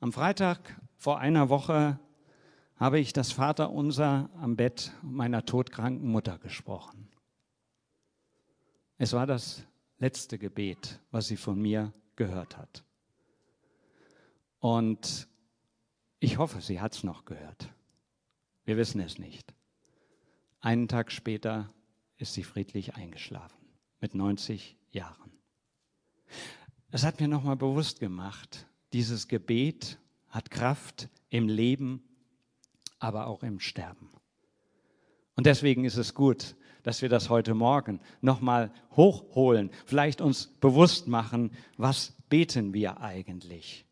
Am Freitag vor einer Woche habe ich das Vaterunser am Bett meiner todkranken Mutter gesprochen. Es war das letzte Gebet, was sie von mir gehört hat. Und ich hoffe, sie hat es noch gehört. Wir wissen es nicht. Einen Tag später ist sie friedlich eingeschlafen, mit 90 Jahren. Es hat mir nochmal bewusst gemacht, dieses Gebet hat Kraft im Leben, aber auch im Sterben. Und deswegen ist es gut, dass wir das heute Morgen nochmal hochholen, vielleicht uns bewusst machen, was beten wir eigentlich?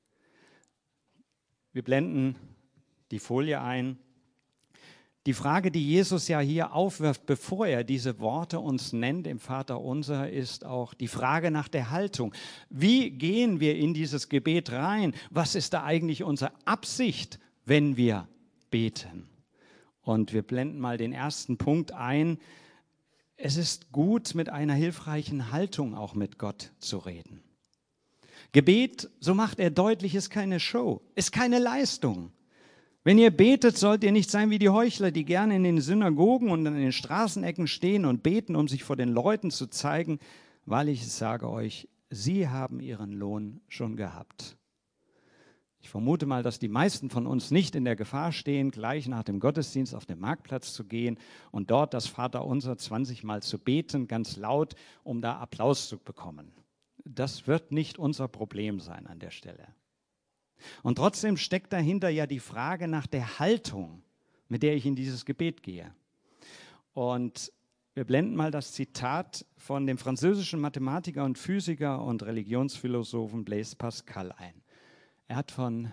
Wir blenden die Folie ein. Die Frage, die Jesus ja hier aufwirft, bevor er diese Worte uns nennt im Vaterunser, ist auch die Frage nach der Haltung. Wie gehen wir in dieses Gebet rein? Was ist da eigentlich unsere Absicht, wenn wir beten? Und wir blenden mal den ersten Punkt ein. Es ist gut, mit einer hilfreichen Haltung auch mit Gott zu reden. Gebet, so macht er deutlich, ist keine Show, ist keine Leistung. Wenn ihr betet, sollt ihr nicht sein wie die Heuchler, die gerne in den Synagogen und an den Straßenecken stehen und beten, um sich vor den Leuten zu zeigen. Wahrlich, ich sage euch, sie haben ihren Lohn schon gehabt. Ich vermute mal, dass die meisten von uns nicht in der Gefahr stehen, gleich nach dem Gottesdienst auf den Marktplatz zu gehen und dort das Vaterunser 20 Mal zu beten, ganz laut, um da Applaus zu bekommen. Das wird nicht unser Problem sein an der Stelle. Und trotzdem steckt dahinter ja die Frage nach der Haltung, mit der ich in dieses Gebet gehe. Und wir blenden mal das Zitat von dem französischen Mathematiker und Physiker und Religionsphilosophen Blaise Pascal ein. Er hat von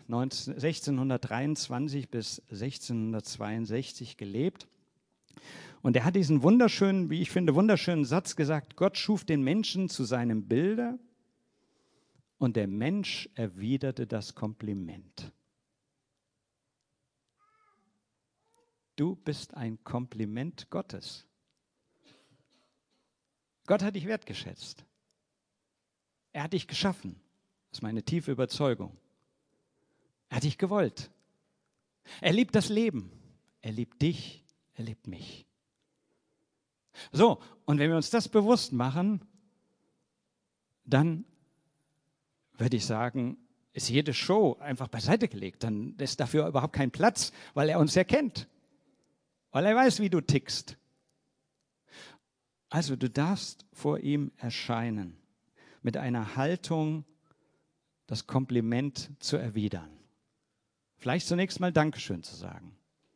1623 bis 1662 gelebt. Und er hat diesen wunderschönen, wie ich finde, wunderschönen Satz gesagt: Gott schuf den Menschen zu seinem Bilde. Und der Mensch erwiderte das Kompliment. Du bist ein Kompliment Gottes. Gott hat dich wertgeschätzt. Er hat dich geschaffen. Das ist meine tiefe Überzeugung. Er hat dich gewollt. Er liebt das Leben. Er liebt dich. Er liebt mich. So, und wenn wir uns das bewusst machen, dann würde ich sagen, ist jede Show einfach beiseite gelegt. Dann ist dafür überhaupt kein Platz, weil er uns erkennt. Weil er weiß, wie du tickst. Also du darfst vor ihm erscheinen mit einer Haltung, das Kompliment zu erwidern. Vielleicht zunächst mal Dankeschön zu sagen.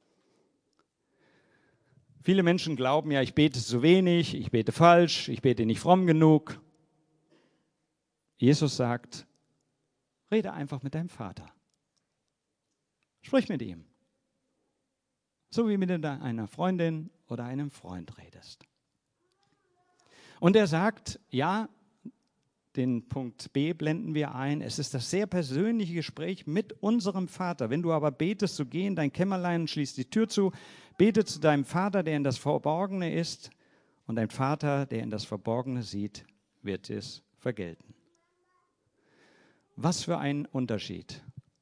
Viele Menschen glauben ja, ich bete zu wenig, ich bete falsch, ich bete nicht fromm genug. Jesus sagt, rede einfach mit deinem Vater. Sprich mit ihm. So wie mit einer Freundin oder einem Freund redest. Und er sagt, ja, den Punkt B blenden wir ein, es ist das sehr persönliche Gespräch mit unserem Vater. Wenn du aber betest, so geh in dein Kämmerlein und schließ die Tür zu, bete zu deinem Vater, der in das Verborgene ist, und dein Vater, der in das Verborgene sieht, wird es vergelten. Was für ein Unterschied.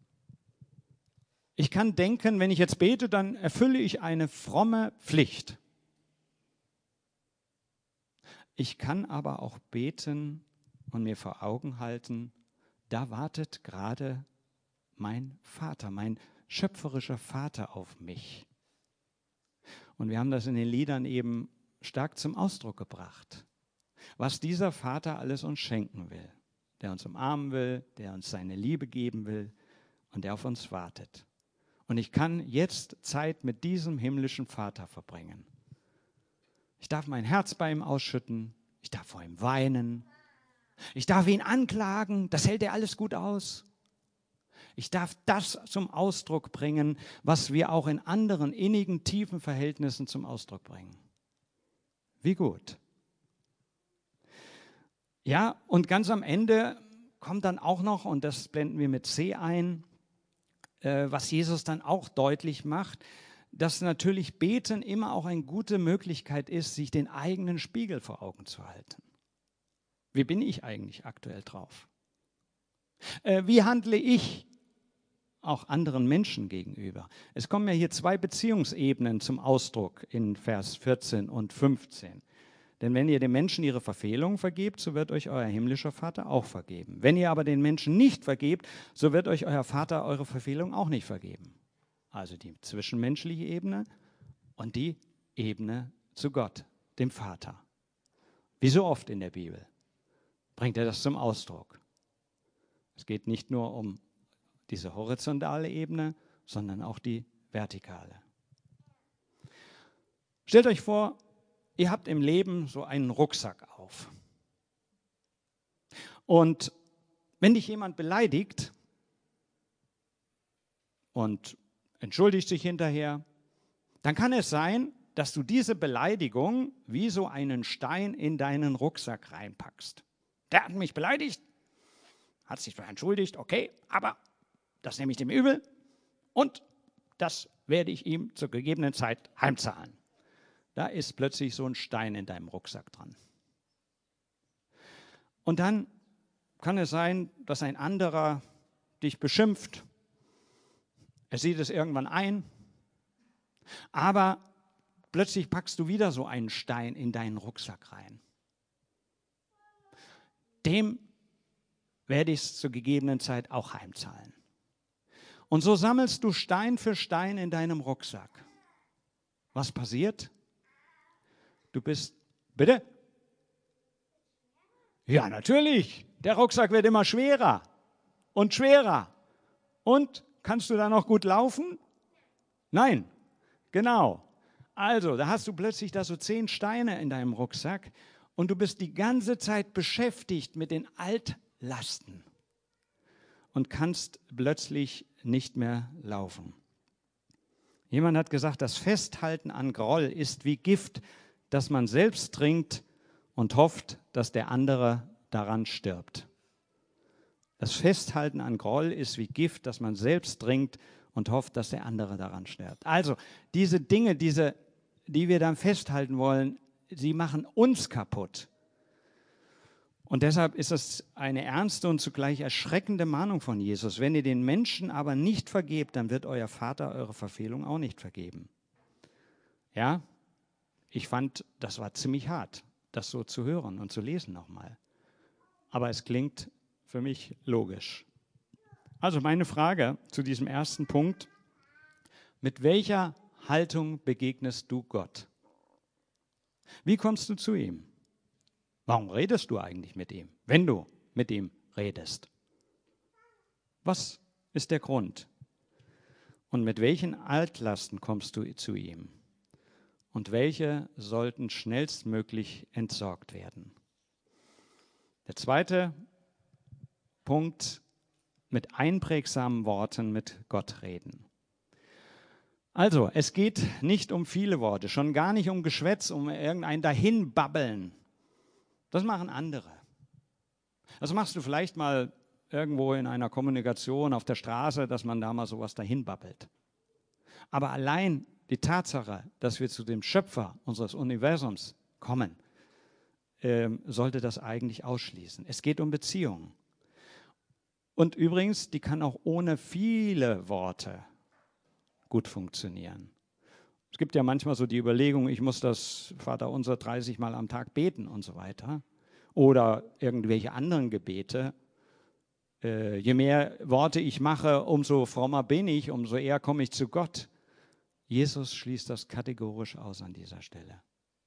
Ich kann denken, wenn ich jetzt bete, dann erfülle ich eine fromme Pflicht. Ich kann aber auch beten und mir vor Augen halten, da wartet gerade mein Vater, mein schöpferischer Vater auf mich. Und wir haben das in den Liedern eben stark zum Ausdruck gebracht, was dieser Vater alles uns schenken will. Der uns umarmen will, der uns seine Liebe geben will und der auf uns wartet. Und ich kann jetzt Zeit mit diesem himmlischen Vater verbringen. Ich darf mein Herz bei ihm ausschütten, ich darf vor ihm weinen, ich darf ihn anklagen, das hält er alles gut aus. Ich darf das zum Ausdruck bringen, was wir auch in anderen innigen, tiefen Verhältnissen zum Ausdruck bringen. Wie gut. Ja, und ganz am Ende kommt dann auch noch, und das blenden wir mit C ein, was Jesus dann auch deutlich macht, dass natürlich Beten immer auch eine gute Möglichkeit ist, sich den eigenen Spiegel vor Augen zu halten. Wie bin ich eigentlich aktuell drauf? Wie handle ich auch anderen Menschen gegenüber. Es kommen ja hier zwei Beziehungsebenen zum Ausdruck in Vers 14 und 15. Denn wenn ihr den Menschen ihre Verfehlungen vergebt, so wird euch euer himmlischer Vater auch vergeben. Wenn ihr aber den Menschen nicht vergebt, so wird euch euer Vater eure Verfehlungen auch nicht vergeben. Also die zwischenmenschliche Ebene und die Ebene zu Gott, dem Vater. Wie so oft in der Bibel bringt er das zum Ausdruck. Es geht nicht nur um diese horizontale Ebene, sondern auch die vertikale. Stellt euch vor, ihr habt im Leben so einen Rucksack auf. Und wenn dich jemand beleidigt und entschuldigt sich hinterher, dann kann es sein, dass du diese Beleidigung wie so einen Stein in deinen Rucksack reinpackst. Der hat mich beleidigt, hat sich zwar entschuldigt, okay, aber das nehme ich dem übel und das werde ich ihm zur gegebenen Zeit heimzahlen. Da ist plötzlich so ein Stein in deinem Rucksack dran. Und dann kann es sein, dass ein anderer dich beschimpft. Er sieht es irgendwann ein, aber plötzlich packst du wieder so einen Stein in deinen Rucksack rein. Dem werde ich es zur gegebenen Zeit auch heimzahlen. Und so sammelst du Stein für Stein in deinem Rucksack. Was passiert? Du bist, bitte? Ja, natürlich. Der Rucksack wird immer schwerer und schwerer. Und kannst du da noch gut laufen? Nein, genau. Also, da hast du plötzlich da so 10 Steine in deinem Rucksack und du bist die ganze Zeit beschäftigt mit den Altlasten und kannst plötzlich nicht mehr laufen. Jemand hat gesagt, das Festhalten an Groll ist wie Gift, das man selbst trinkt und hofft, dass der andere daran stirbt. Das Festhalten an Groll ist wie Gift, das man selbst trinkt und hofft, dass der andere daran stirbt. Also diese Dinge, die wir dann festhalten wollen, sie machen uns kaputt. Und deshalb ist es eine ernste und zugleich erschreckende Mahnung von Jesus. Wenn ihr den Menschen aber nicht vergebt, dann wird euer Vater eure Verfehlung auch nicht vergeben. Ja, ich fand, das war ziemlich hart, das so zu hören und zu lesen nochmal. Aber es klingt für mich logisch. Also meine Frage zu diesem ersten Punkt: Mit welcher Haltung begegnest du Gott? Wie kommst du zu ihm? Warum redest du eigentlich mit ihm, wenn du mit ihm redest? Was ist der Grund? Und mit welchen Altlasten kommst du zu ihm? Und welche sollten schnellstmöglich entsorgt werden? Der zweite Punkt: mit einprägsamen Worten mit Gott reden. Also, es geht nicht um viele Worte, schon gar nicht um Geschwätz, um irgendein Dahinbabbeln. Das machen andere. Das machst du vielleicht mal irgendwo in einer Kommunikation auf der Straße, dass man da mal sowas dahinbabbelt. Aber allein die Tatsache, dass wir zu dem Schöpfer unseres Universums kommen, sollte das eigentlich ausschließen. Es geht um Beziehungen. Und übrigens, die kann auch ohne viele Worte gut funktionieren. Es gibt ja manchmal so die Überlegung, ich muss das Vaterunser 30 Mal am Tag beten und so weiter. Oder irgendwelche anderen Gebete. Je mehr Worte ich mache, umso frommer bin ich, umso eher komme ich zu Gott. Jesus schließt das kategorisch aus an dieser Stelle.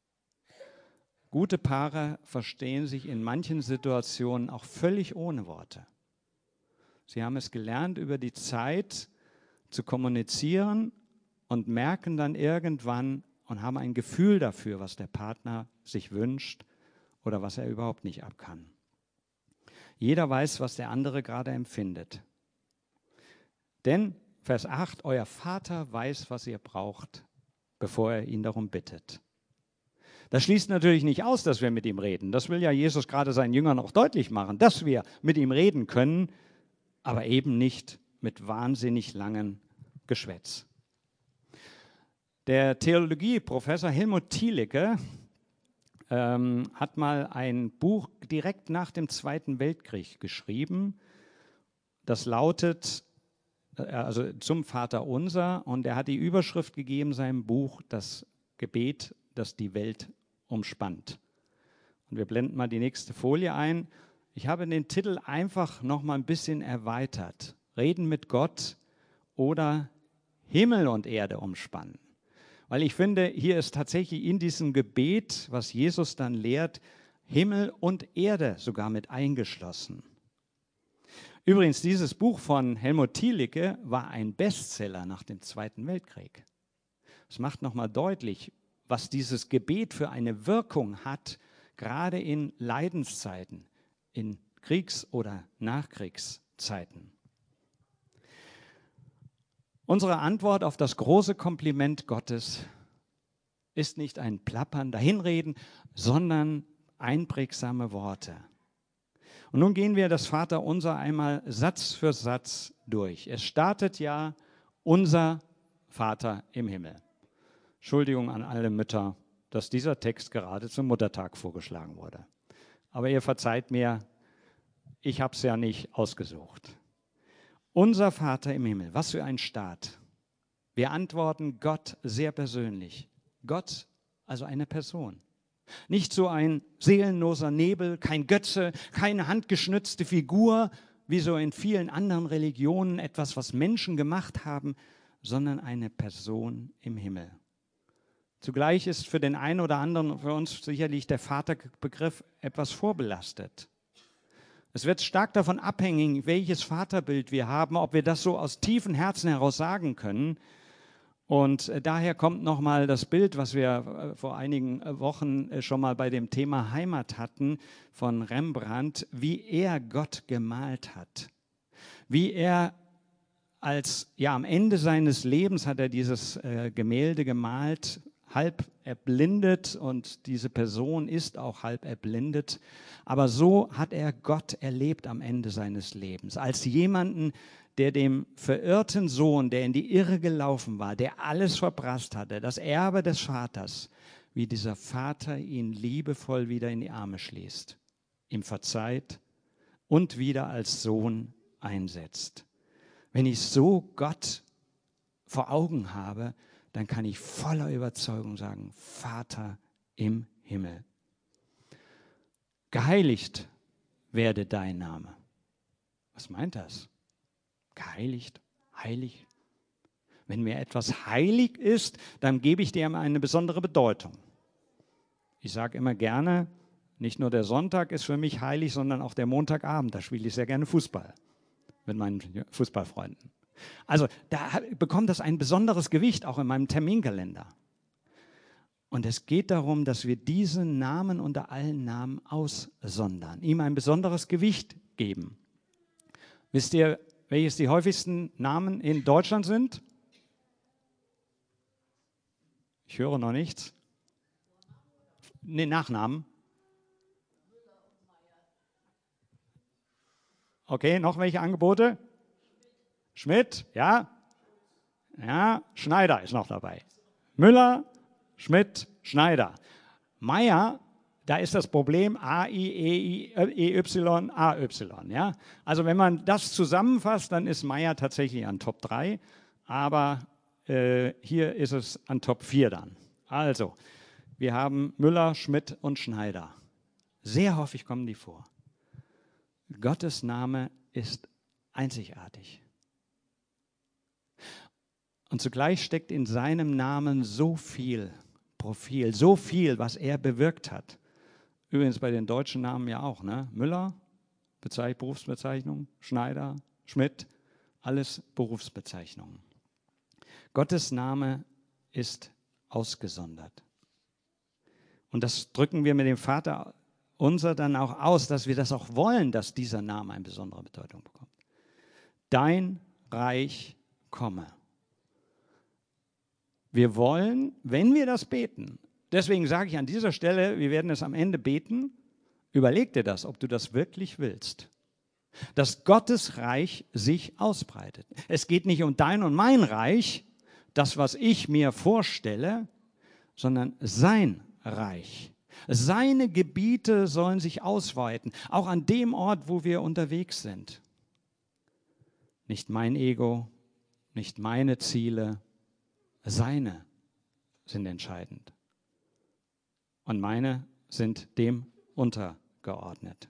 Gute Paare verstehen sich in manchen Situationen auch völlig ohne Worte. Sie haben es gelernt, über die Zeit zu kommunizieren und merken dann irgendwann und haben ein Gefühl dafür, was der Partner sich wünscht oder was er überhaupt nicht ab kann. Jeder weiß, was der andere gerade empfindet. Denn, Vers 8, euer Vater weiß, was ihr braucht, bevor er ihn darum bittet. Das schließt natürlich nicht aus, dass wir mit ihm reden. Das will ja Jesus gerade seinen Jüngern auch deutlich machen, dass wir mit ihm reden können, aber eben nicht mit wahnsinnig langem Geschwätz. Der Theologieprofessor Helmut Thielicke hat mal ein Buch direkt nach dem Zweiten Weltkrieg geschrieben, das lautet also zum Vater unser, und er hat die Überschrift gegeben seinem Buch, das Gebet, das die Welt umspannt. Und wir blenden mal die nächste Folie ein. Ich habe den Titel einfach noch mal ein bisschen erweitert. Reden mit Gott oder Himmel und Erde umspannen. Weil ich finde, hier ist tatsächlich in diesem Gebet, was Jesus dann lehrt, Himmel und Erde sogar mit eingeschlossen. Übrigens, dieses Buch von Helmut Thielicke war ein Bestseller nach dem Zweiten Weltkrieg. Das macht nochmal deutlich, was dieses Gebet für eine Wirkung hat, gerade in Leidenszeiten, in Kriegs- oder Nachkriegszeiten. Unsere Antwort auf das große Kompliment Gottes ist nicht ein Plappern, Dahinreden, sondern einprägsame Worte. Und nun gehen wir das Vaterunser einmal Satz für Satz durch. Es startet ja unser Vater im Himmel. Entschuldigung an alle Mütter, dass dieser Text gerade zum Muttertag vorgeschlagen wurde. Aber ihr verzeiht mir, ich habe es ja nicht ausgesucht. Unser Vater im Himmel, was für ein Start. Wir antworten Gott sehr persönlich. Gott, also eine Person. Nicht so ein seelenloser Nebel, kein Götze, keine handgeschnitzte Figur, wie so in vielen anderen Religionen, etwas, was Menschen gemacht haben, sondern eine Person im Himmel. Zugleich ist für den einen oder anderen, für uns sicherlich der Vaterbegriff etwas vorbelastet. Es wird stark davon abhängen, welches Vaterbild wir haben, ob wir das so aus tiefem Herzen heraus sagen können. Und daher kommt nochmal das Bild, was wir vor einigen Wochen schon mal bei dem Thema Heimat hatten, von Rembrandt, wie er Gott gemalt hat. Wie er am Ende seines Lebens hat er dieses Gemälde gemalt, halb erblindet, und diese Person ist auch halb erblindet. Aber so hat er Gott erlebt am Ende seines Lebens, als jemanden, der dem verirrten Sohn, der in die Irre gelaufen war, der alles verprasst hatte, das Erbe des Vaters, wie dieser Vater ihn liebevoll wieder in die Arme schließt, ihm verzeiht und wieder als Sohn einsetzt. Wenn ich so Gott vor Augen habe, dann kann ich voller Überzeugung sagen, Vater im Himmel. Geheiligt werde dein Name. Was meint das? Geheiligt, heilig. Wenn mir etwas heilig ist, dann gebe ich dem eine besondere Bedeutung. Ich sage immer gerne, nicht nur der Sonntag ist für mich heilig, sondern auch der Montagabend. Da spiele ich sehr gerne Fußball mit meinen Fußballfreunden. Also da bekommt das ein besonderes Gewicht, auch in meinem Terminkalender. Und es geht darum, dass wir diesen Namen unter allen Namen aussondern, ihm ein besonderes Gewicht geben. Wisst ihr, welches die häufigsten Namen in Deutschland sind? Ich höre noch nichts. Nee, Nachnamen. Okay, noch welche Angebote? Schmidt, ja? Ja, Schneider ist noch dabei. Müller, Schmidt, Schneider. Meier, da ist das Problem A-I-E-Y, A-Y. Ja? Also wenn man das zusammenfasst, dann ist Meier tatsächlich an Top 3, aber hier ist es an Top 4 dann. Also, wir haben Müller, Schmidt und Schneider. Sehr häufig kommen die vor. Gottes Name ist einzigartig. Und zugleich steckt in seinem Namen so viel Profil, so viel, was er bewirkt hat. Übrigens bei den deutschen Namen ja auch, ne? Müller, Berufsbezeichnung, Schneider, Schmidt, alles Berufsbezeichnungen. Gottes Name ist ausgesondert. Und das drücken wir mit dem Vater unser dann auch aus, dass wir das auch wollen, dass dieser Name eine besondere Bedeutung bekommt. Dein Reich komme. Wir wollen, wenn wir das beten, deswegen sage ich an dieser Stelle, wir werden es am Ende beten, überleg dir das, ob du das wirklich willst. Dass Gottes Reich sich ausbreitet. Es geht nicht um dein und mein Reich, das, was ich mir vorstelle, sondern sein Reich. Seine Gebiete sollen sich ausweiten, auch an dem Ort, wo wir unterwegs sind. Nicht mein Ego, nicht meine Ziele, seine sind entscheidend. Und meine sind dem untergeordnet.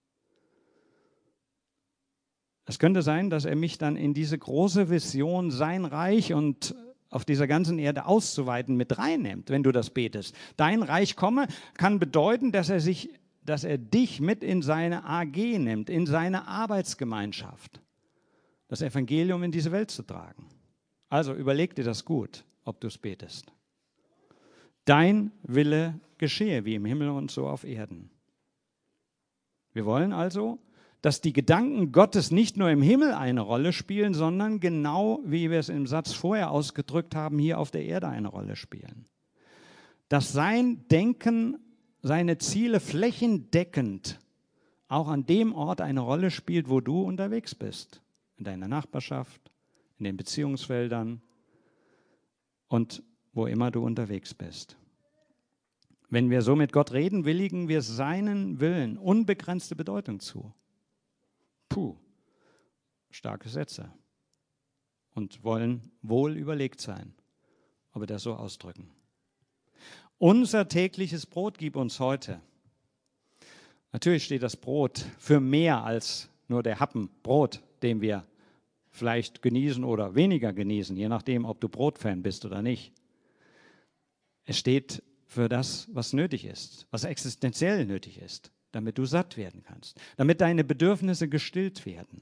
Es könnte sein, dass er mich dann in diese große Vision, sein Reich und auf dieser ganzen Erde auszuweiten, mit reinnimmt, wenn du das betest. Dein Reich komme kann bedeuten, dass er dich mit in seine AG nimmt, in seine Arbeitsgemeinschaft, das Evangelium in diese Welt zu tragen. Also überleg dir das gut, ob du es betest. Dein Wille geschehe, wie im Himmel und so auf Erden. Wir wollen also, dass die Gedanken Gottes nicht nur im Himmel eine Rolle spielen, sondern genau, wie wir es im Satz vorher ausgedrückt haben, hier auf der Erde eine Rolle spielen. Dass sein Denken, seine Ziele flächendeckend auch an dem Ort eine Rolle spielt, wo du unterwegs bist. In deiner Nachbarschaft, in den Beziehungsfeldern und wo immer du unterwegs bist. Wenn wir so mit Gott reden, willigen wir seinen Willen unbegrenzte Bedeutung zu. Puh, starke Sätze. Und wollen wohl überlegt sein, ob wir das so ausdrücken. Unser tägliches Brot gib uns heute. Natürlich steht das Brot für mehr als nur der Happen Brot, den wir vielleicht genießen oder weniger genießen, je nachdem, ob du Brotfan bist oder nicht. Es steht für das, was nötig ist, was existenziell nötig ist, damit du satt werden kannst, damit deine Bedürfnisse gestillt werden.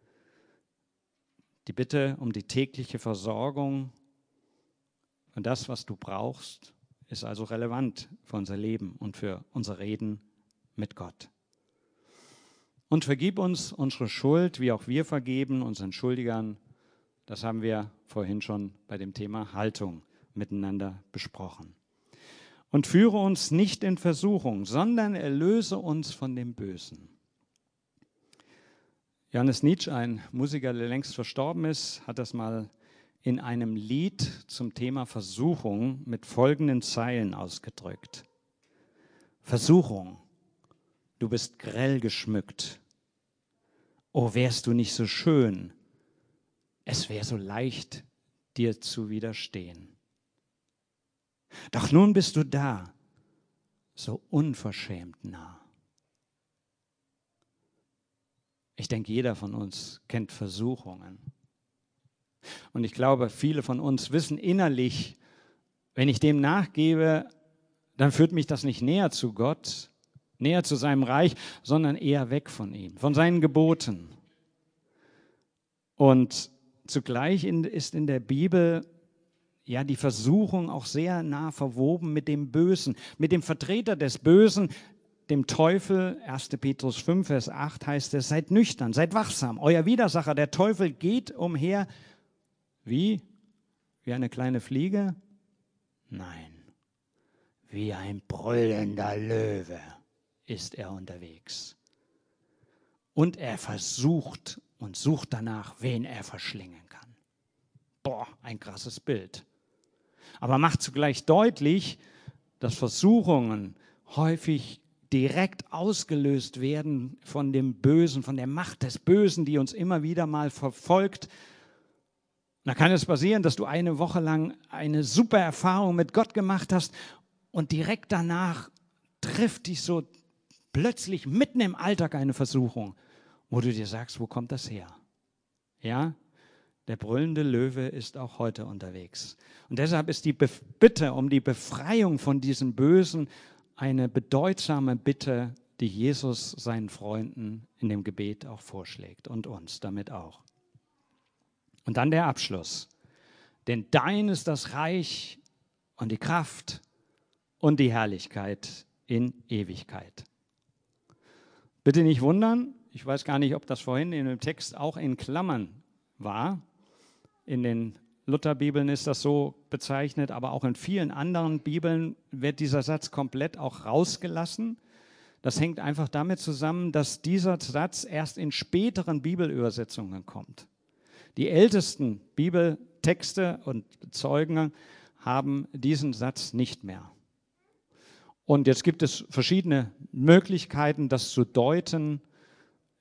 Die Bitte um die tägliche Versorgung und das, was du brauchst, ist also relevant für unser Leben und für unser Reden mit Gott. Und vergib uns unsere Schuld, wie auch wir vergeben unseren Schuldigern. Das haben wir vorhin schon bei dem Thema Haltung miteinander besprochen. Und führe uns nicht in Versuchung, sondern erlöse uns von dem Bösen. Johannes Nitsch, ein Musiker, der längst verstorben ist, hat das mal in einem Lied zum Thema Versuchung mit folgenden Zeilen ausgedrückt. Versuchung, du bist grell geschmückt. Oh, wärst du nicht so schön, es wäre so leicht, dir zu widerstehen. Doch nun bist du da, so unverschämt nah. Ich denke, jeder von uns kennt Versuchungen. Und ich glaube, viele von uns wissen innerlich, wenn ich dem nachgebe, dann führt mich das nicht näher zu Gott, näher zu seinem Reich, sondern eher weg von ihm, von seinen Geboten. Und zugleich ist in der Bibel ja die Versuchung auch sehr nah verwoben mit dem Bösen, mit dem Vertreter des Bösen, dem Teufel. 1. Petrus 5, Vers 8 heißt es, seid nüchtern, seid wachsam. Euer Widersacher, der Teufel, geht umher. Wie? Wie eine kleine Fliege? Nein, wie ein brüllender Löwe ist er unterwegs. Und er versucht und sucht danach, wen er verschlingen kann. Boah, ein krasses Bild. Aber macht zugleich deutlich, dass Versuchungen häufig direkt ausgelöst werden von dem Bösen, von der Macht des Bösen, die uns immer wieder mal verfolgt. Da kann es passieren, dass du eine Woche lang eine super Erfahrung mit Gott gemacht hast und direkt danach trifft dich so plötzlich mitten im Alltag eine Versuchung, wo du dir sagst, wo kommt das her? Ja, der brüllende Löwe ist auch heute unterwegs. Und deshalb ist die Bitte um die Befreiung von diesem Bösen eine bedeutsame Bitte, die Jesus seinen Freunden in dem Gebet auch vorschlägt und uns damit auch. Und dann der Abschluss. Denn dein ist das Reich und die Kraft und die Herrlichkeit in Ewigkeit. Bitte nicht wundern, ich weiß gar nicht, ob das vorhin in dem Text auch in Klammern war. In den Lutherbibeln ist das so bezeichnet, aber auch in vielen anderen Bibeln wird dieser Satz komplett auch rausgelassen. Das hängt einfach damit zusammen, dass dieser Satz erst in späteren Bibelübersetzungen kommt. Die ältesten Bibeltexte und Zeugen haben diesen Satz nicht mehr. Und jetzt gibt es verschiedene Möglichkeiten, das zu deuten.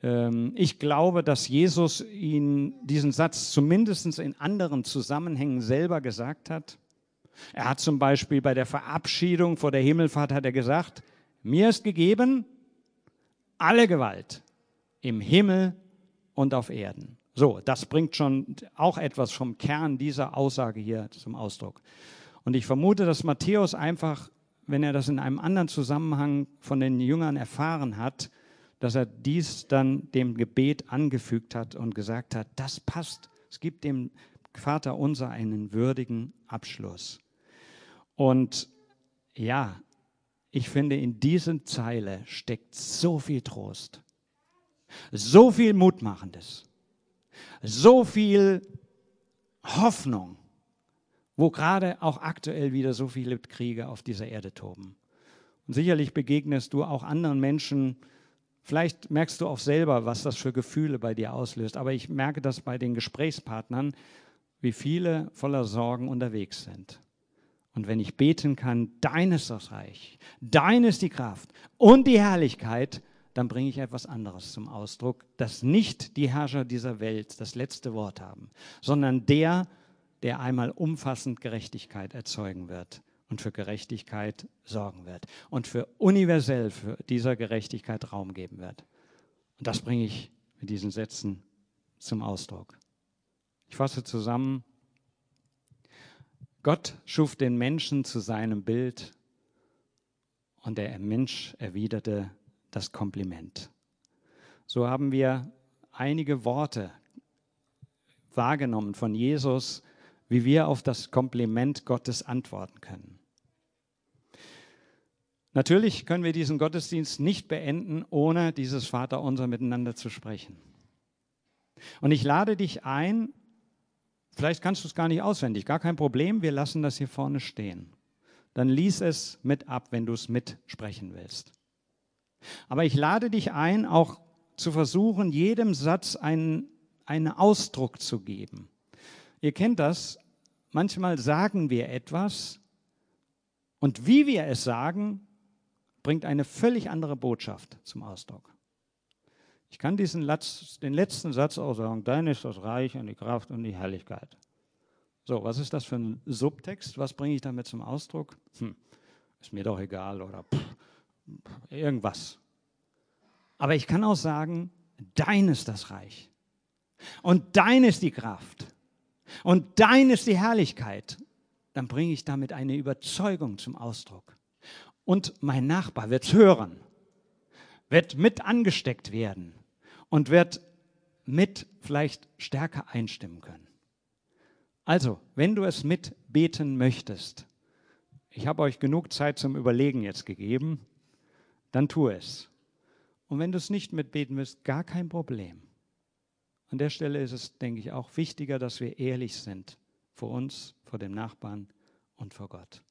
Ich glaube, dass Jesus diesen Satz zumindest in anderen Zusammenhängen selber gesagt hat. Er hat zum Beispiel bei der Verabschiedung vor der Himmelfahrt hat er gesagt, mir ist gegeben alle Gewalt im Himmel und auf Erden. So, das bringt schon auch etwas vom Kern dieser Aussage hier zum Ausdruck. Und ich vermute, dass Matthäus einfach, wenn er das in einem anderen Zusammenhang von den Jüngern erfahren hat, dass er dies dann dem Gebet angefügt hat und gesagt hat, das passt. Es gibt dem Vater unser einen würdigen Abschluss. Und ja, ich finde, in diesen Zeile steckt so viel Trost, so viel Mutmachendes, so viel Hoffnung, wo gerade auch aktuell wieder so viele Kriege auf dieser Erde toben. Und sicherlich begegnest du auch anderen Menschen, vielleicht merkst du auch selber, was das für Gefühle bei dir auslöst, aber ich merke das bei den Gesprächspartnern, wie viele voller Sorgen unterwegs sind. Und wenn ich beten kann, dein ist das Reich, dein ist die Kraft und die Herrlichkeit, dann bringe ich etwas anderes zum Ausdruck, dass nicht die Herrscher dieser Welt das letzte Wort haben, sondern der einmal umfassend Gerechtigkeit erzeugen wird und für Gerechtigkeit sorgen wird und für universell für dieser Gerechtigkeit Raum geben wird. Und das bringe ich mit diesen Sätzen zum Ausdruck. Ich fasse zusammen. Gott schuf den Menschen zu seinem Bild und der Mensch erwiderte das Kompliment. So haben wir einige Worte wahrgenommen von Jesus, wie wir auf das Kompliment Gottes antworten können. Natürlich können wir diesen Gottesdienst nicht beenden, ohne dieses Vaterunser miteinander zu sprechen. Und ich lade dich ein, vielleicht kannst du es gar nicht auswendig, gar kein Problem, wir lassen das hier vorne stehen. Dann lies es mit ab, wenn du es mitsprechen willst. Aber ich lade dich ein, auch zu versuchen, jedem Satz einen Ausdruck zu geben. Ihr kennt das, manchmal sagen wir etwas und wie wir es sagen, bringt eine völlig andere Botschaft zum Ausdruck. Ich kann den letzten Satz auch sagen, dein ist das Reich und die Kraft und die Herrlichkeit. So, was ist das für ein Subtext? Was bringe ich damit zum Ausdruck? Ist mir doch egal oder irgendwas. Aber ich kann auch sagen, dein ist das Reich und dein ist die Kraft und dein ist die Herrlichkeit. Dann bringe ich damit eine Überzeugung zum Ausdruck. Und mein Nachbar wird es hören, wird mit angesteckt werden und wird mit vielleicht stärker einstimmen können. Also, wenn du es mitbeten möchtest, ich habe euch genug Zeit zum Überlegen jetzt gegeben, dann tu es. Und wenn du es nicht mitbeten willst, gar kein Problem. An der Stelle ist es, denke ich, auch wichtiger, dass wir ehrlich sind vor uns, vor dem Nachbarn und vor Gott.